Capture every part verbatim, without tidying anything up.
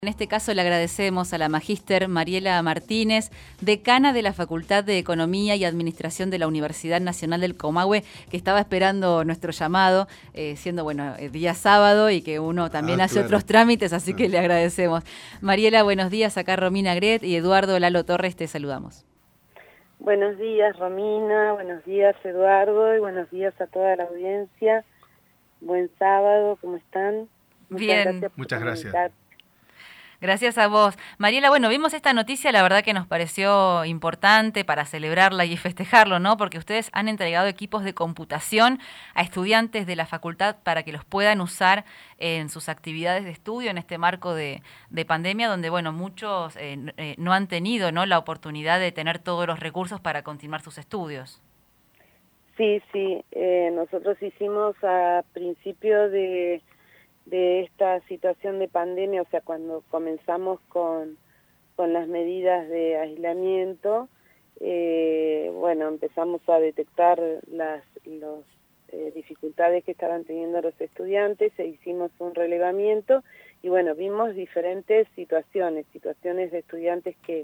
En este caso le agradecemos a la magíster Mariela Martínez, decana de la Facultad de Economía y Administración de la Universidad Nacional del Comahue, que estaba esperando nuestro llamado, eh, siendo bueno eh, día sábado y que uno también Ah, hace claro. otros trámites, así Ah. que le agradecemos. Mariela, buenos días, acá Romina Gret y Eduardo Lalo Torres, te saludamos. Buenos días, Romina, buenos días, Eduardo, y buenos días a toda la audiencia. Buen sábado, ¿cómo están? Muchas Bien. Gracias Muchas gracias. Gracias a vos. Mariela, bueno, vimos esta noticia, la verdad que nos pareció importante para celebrarla y festejarlo, ¿no? Porque ustedes han entregado equipos de computación a estudiantes de la facultad para que los puedan usar en sus actividades de estudio en este marco de, de pandemia, donde, bueno, muchos eh, eh, no han tenido, ¿no?, la oportunidad de tener todos los recursos para continuar sus estudios. Sí, sí, eh, nosotros hicimos a principio de... de esta situación de pandemia, o sea, cuando comenzamos con, con las medidas de aislamiento, eh, bueno, empezamos a detectar las los, eh, dificultades que estaban teniendo los estudiantes e hicimos un relevamiento y bueno, vimos diferentes situaciones, situaciones de estudiantes que,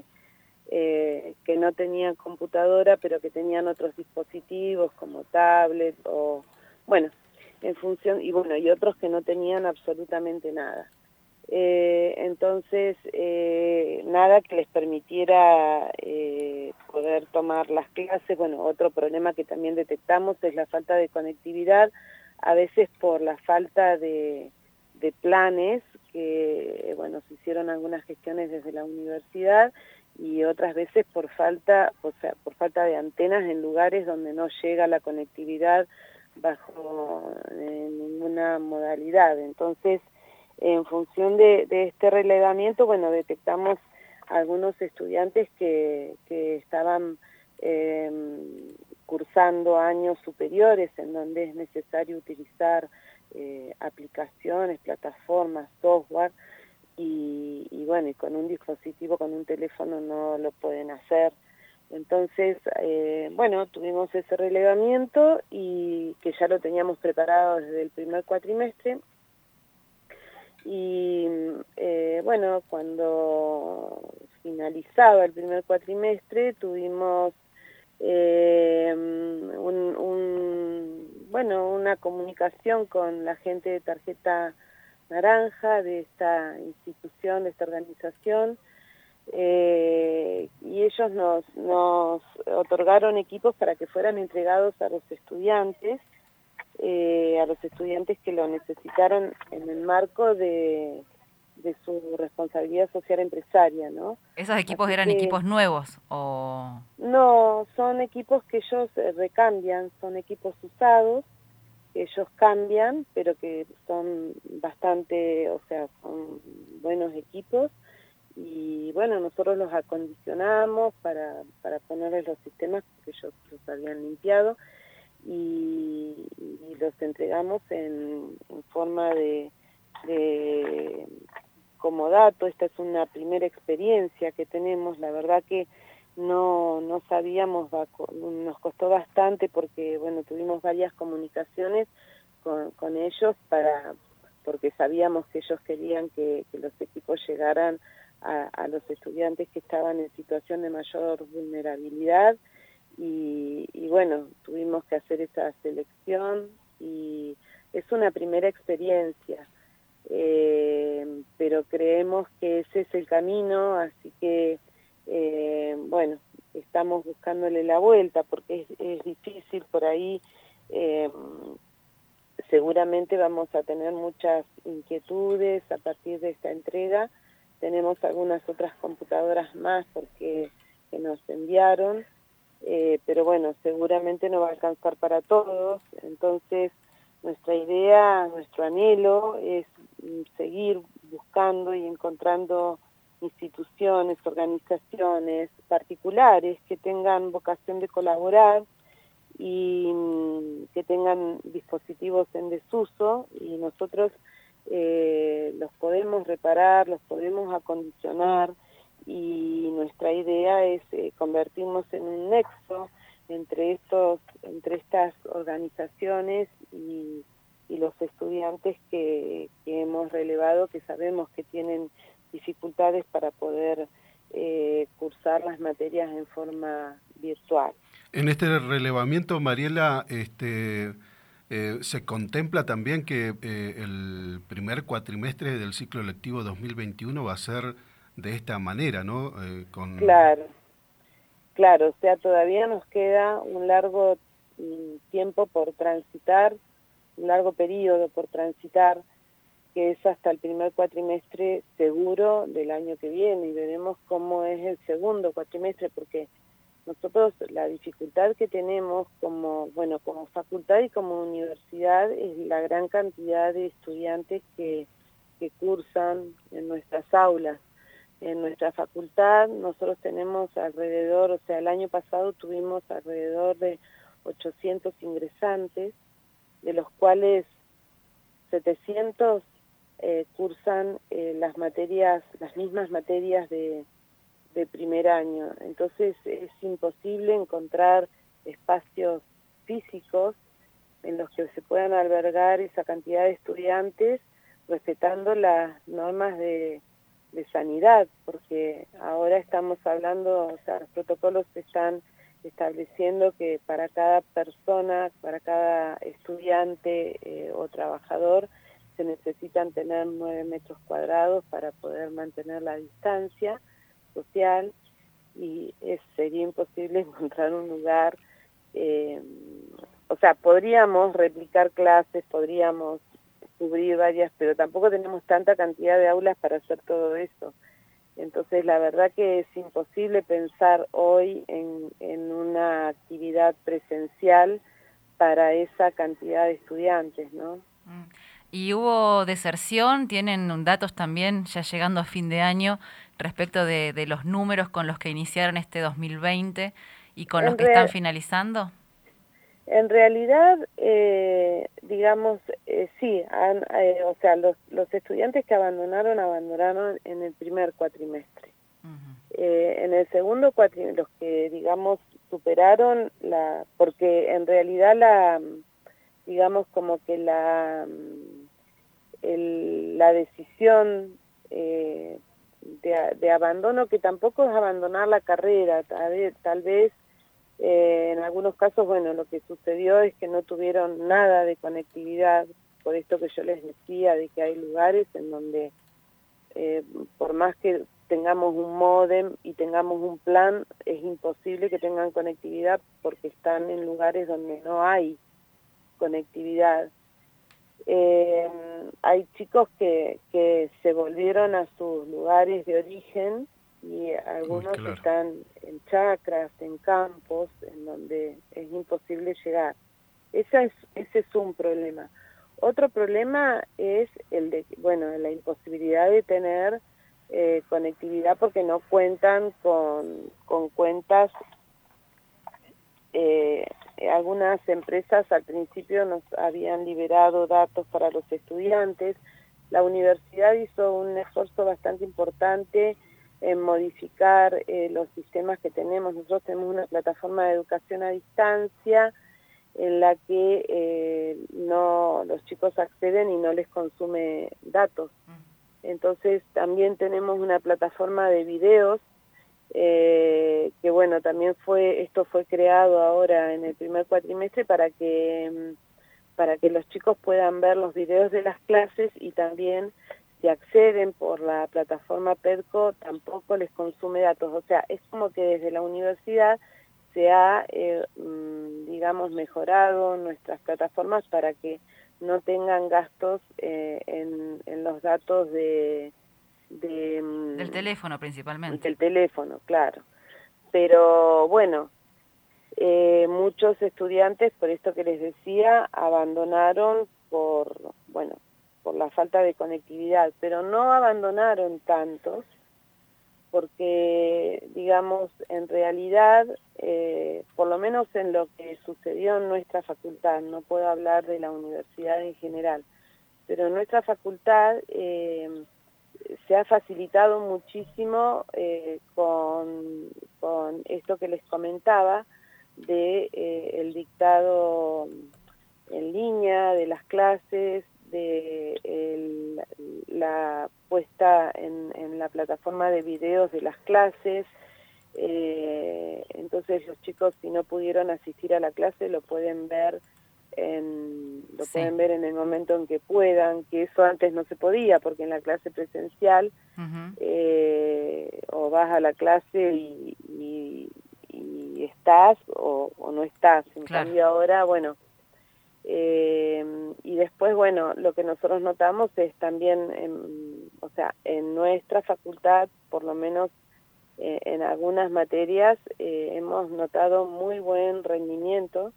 eh, que no tenían computadora, pero que tenían otros dispositivos como tablet o, bueno, en función, y bueno, y otros que no tenían absolutamente nada. Eh, entonces, eh, nada que les permitiera eh, poder tomar las clases. Bueno, otro problema que también detectamos es la falta de conectividad, a veces por la falta de, de planes, que, bueno, se hicieron algunas gestiones desde la universidad, y otras veces por falta, o sea, por falta de antenas en lugares donde no llega la conectividad bajo eh, ninguna modalidad. Entonces, en función de, de este relevamiento, bueno, detectamos algunos estudiantes que, que estaban eh, cursando años superiores en donde es necesario utilizar eh, aplicaciones, plataformas, software, y, y bueno, y con un dispositivo, con un teléfono no lo pueden hacer. Entonces, eh, bueno, tuvimos ese relevamiento y que ya lo teníamos preparado desde el primer cuatrimestre. Y eh, bueno, cuando finalizaba el primer cuatrimestre tuvimos eh, un, un, bueno, una comunicación con la gente de Tarjeta Naranja, de esta institución, de esta organización, Eh, y ellos nos, nos otorgaron equipos para que fueran entregados a los estudiantes, eh, a los estudiantes que lo necesitaron en el marco de, de su responsabilidad social empresaria, ¿no? ¿Esos equipos Así eran que, equipos nuevos o...? No, son equipos que ellos recambian, son equipos usados, que ellos cambian, pero que son bastante, o sea, son buenos equipos. Y bueno, nosotros los acondicionamos para, para ponerles los sistemas porque ellos los habían limpiado y, y los entregamos en, en forma de, de comodato. Esta es una primera experiencia que tenemos, la verdad que no, no sabíamos, nos costó bastante porque bueno, tuvimos varias comunicaciones con, con ellos para, porque sabíamos que ellos querían que, que los equipos llegaran A, a los estudiantes que estaban en situación de mayor vulnerabilidad y, y bueno, tuvimos que hacer esa selección y es una primera experiencia, eh, pero creemos que ese es el camino, así que eh, bueno, estamos buscándole la vuelta porque es, es difícil por ahí, eh, seguramente vamos a tener muchas inquietudes a partir de esta entrega. Tenemos algunas otras computadoras más porque que nos enviaron, eh, pero bueno, seguramente no va a alcanzar para todos. Entonces, nuestra idea, nuestro anhelo es seguir buscando y encontrando instituciones, organizaciones particulares que tengan vocación de colaborar y que tengan dispositivos en desuso, y nosotros Eh, los podemos reparar, los podemos acondicionar, y nuestra idea es eh, convertirnos en un nexo entre estos, entre estas organizaciones y, y los estudiantes que, que hemos relevado, que sabemos que tienen dificultades para poder eh, cursar las materias en forma virtual. En este relevamiento, Mariela, este, eh, se contempla también que eh, el primer cuatrimestre del ciclo lectivo dos mil veintiuno va a ser de esta manera, ¿no? Eh, con... Claro, claro, o sea, todavía nos queda un largo mm, tiempo por transitar, un largo periodo por transitar, que es hasta el primer cuatrimestre seguro del año que viene, y veremos cómo es el segundo cuatrimestre, porque nosotros la dificultad que tenemos como, bueno, como facultad y como universidad es la gran cantidad de estudiantes que, que cursan en nuestras aulas. En nuestra facultad nosotros tenemos alrededor, o sea, el año pasado tuvimos alrededor de ochocientos ingresantes, de los cuales setecientos eh, cursan eh, las materias, las mismas materias de, de primer año. Entonces es imposible encontrar espacios físicos en los que se puedan albergar esa cantidad de estudiantes respetando las normas de de sanidad, porque ahora estamos hablando, o sea, los protocolos están estableciendo que para cada persona, para cada estudiante eh, o trabajador, se necesitan tener nueve metros cuadrados para poder mantener la distancia social, y es, sería imposible encontrar un lugar, eh, o sea, podríamos replicar clases, podríamos cubrir varias, pero tampoco tenemos tanta cantidad de aulas para hacer todo eso. Entonces, la verdad que es imposible pensar hoy en, en una actividad presencial para esa cantidad de estudiantes, ¿no? ¿Y hubo deserción? ¿Tienen datos también, ya llegando a fin de año, respecto de, de los números con los que iniciaron este dos mil veinte y con los que están finalizando? En realidad, eh, digamos, eh, sí, han, eh, o sea, los, los estudiantes que abandonaron, abandonaron en el primer cuatrimestre. Uh-huh. eh, en el segundo cuatrimestre, los que, digamos, superaron la, porque en realidad la, digamos, como que la, el, la decisión eh, de, de abandono, que tampoco es abandonar la carrera, tal vez, tal vez Eh, en algunos casos, bueno, lo que sucedió es que no tuvieron nada de conectividad, por esto que yo les decía, de que hay lugares en donde, eh, por más que tengamos un módem y tengamos un plan, es imposible que tengan conectividad porque están en lugares donde no hay conectividad. Eh, hay chicos que, que se volvieron a sus lugares de origen, y algunos Uy, claro. están en chacras, en campos, en donde es imposible llegar. Esa es, ese es un problema. Otro problema es el de, bueno, la imposibilidad de tener eh, conectividad porque no cuentan con, con cuentas. Eh, algunas empresas al principio nos habían liberado datos para los estudiantes. La universidad hizo un esfuerzo bastante importante en modificar eh, los sistemas que tenemos. Nosotros tenemos una plataforma de educación a distancia en la que eh, no los chicos acceden y no les consume datos. Entonces también tenemos una plataforma de videos eh, que bueno, también fue, esto fue creado ahora en el primer cuatrimestre para que, para que los chicos puedan ver los videos de las clases, y también si acceden por la plataforma PEDCO tampoco les consume datos. O sea, es como que desde la universidad se ha, eh, digamos, mejorado nuestras plataformas para que no tengan gastos eh, en, en los datos de, de... Del teléfono principalmente. Del teléfono, claro. Pero bueno, eh, muchos estudiantes, por esto que les decía, abandonaron por, bueno, por la falta de conectividad, pero no abandonaron tantos, porque, digamos, en realidad, eh, por lo menos en lo que sucedió en nuestra facultad, no puedo hablar de la universidad en general, pero en nuestra facultad eh, se ha facilitado muchísimo eh, con, con esto que les comentaba, de eh, el dictado en línea, de las clases, de el, la puesta en, en la plataforma de videos de las clases. Eh, entonces los chicos, si no pudieron asistir a la clase, lo pueden ver en, lo sí. pueden ver en el momento en que puedan, que eso antes no se podía, porque en la clase presencial uh-huh. eh, o vas a la clase y, y, y estás o, o no estás. En claro. cambio ahora, bueno, eh, y después, bueno, lo que nosotros notamos es también, en, o sea, en nuestra facultad, por lo menos eh, en algunas materias, eh, hemos notado muy buen rendimiento.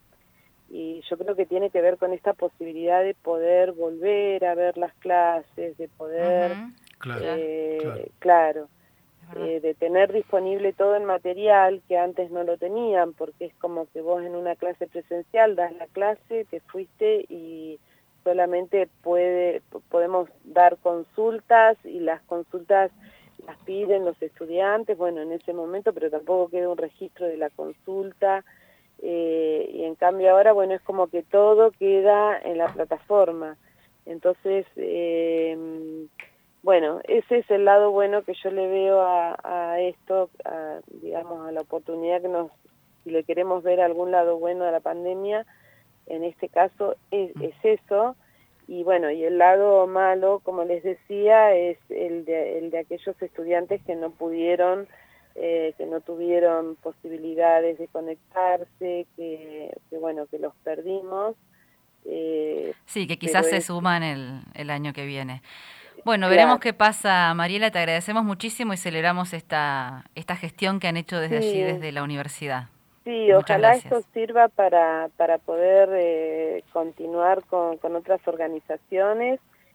Y yo creo que tiene que ver con esta posibilidad de poder volver a ver las clases, de poder, uh-huh. claro, eh, claro. claro eh, de tener disponible todo el material que antes no lo tenían, porque es como que vos en una clase presencial das la clase, te fuiste y solamente puede podemos dar consultas y las consultas las piden los estudiantes, bueno, en ese momento, pero tampoco queda un registro de la consulta. Eh, y en cambio ahora, bueno, es como que todo queda en la plataforma. Entonces, eh, bueno, ese es el lado bueno que yo le veo a, a esto, a, digamos, a la oportunidad que nos, si le queremos ver algún lado bueno a la pandemia, en este caso es, es eso. Y bueno, y el lado malo, como les decía, es el de, el de aquellos estudiantes que no pudieron Eh, que no tuvieron posibilidades de conectarse, que, que bueno, que los perdimos. Eh, sí, que quizás se es... suman el, el año que viene. Bueno, claro. Veremos qué pasa, Mariela, te agradecemos muchísimo y celebramos esta, esta gestión que han hecho desde sí. allí, desde la universidad. Sí, Muchas ojalá gracias. Esto sirva para, para poder eh, continuar con, con otras organizaciones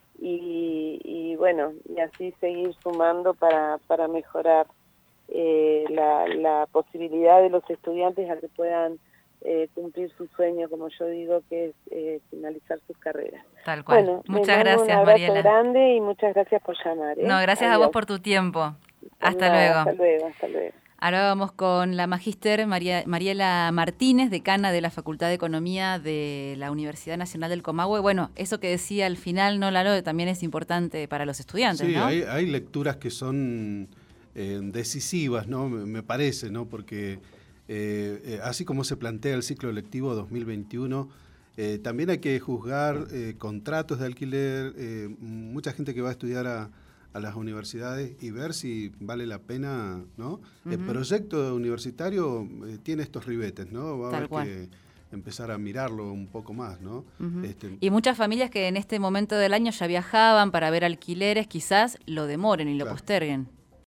y, y bueno, y así seguir sumando para, para mejorar Eh, la, la posibilidad de los estudiantes a que puedan eh, cumplir su sueño, como yo digo, que es eh, finalizar sus carreras. Tal cual. Bueno, muchas gracias, un abrazo Mariela. grande y muchas gracias por llamar. ¿eh? No, gracias Adiós. A vos por tu tiempo. Hasta no, luego. Hasta luego, hasta luego. Ahora vamos con la magíster María, Mariela Martínez, decana de la Facultad de Economía de la Universidad Nacional del Comahue. Bueno, eso que decía al final, no, Lalo, también es importante para los estudiantes, sí, ¿no? hay, hay lecturas que son Eh, decisivas, ¿no? Me parece, ¿no? Porque eh, eh, así como se plantea el ciclo lectivo dos mil veintiuno, eh, también hay que juzgar eh, contratos de alquiler, eh, mucha gente que va a estudiar a, a las universidades y ver si vale la pena, ¿no? Uh-huh. El proyecto universitario eh, tiene estos ribetes, ¿no? Va a haber que empezar a mirarlo un poco más, ¿no? Uh-huh. Este... Y muchas familias que en este momento del año ya viajaban para ver alquileres, quizás lo demoren y lo claro. posterguen.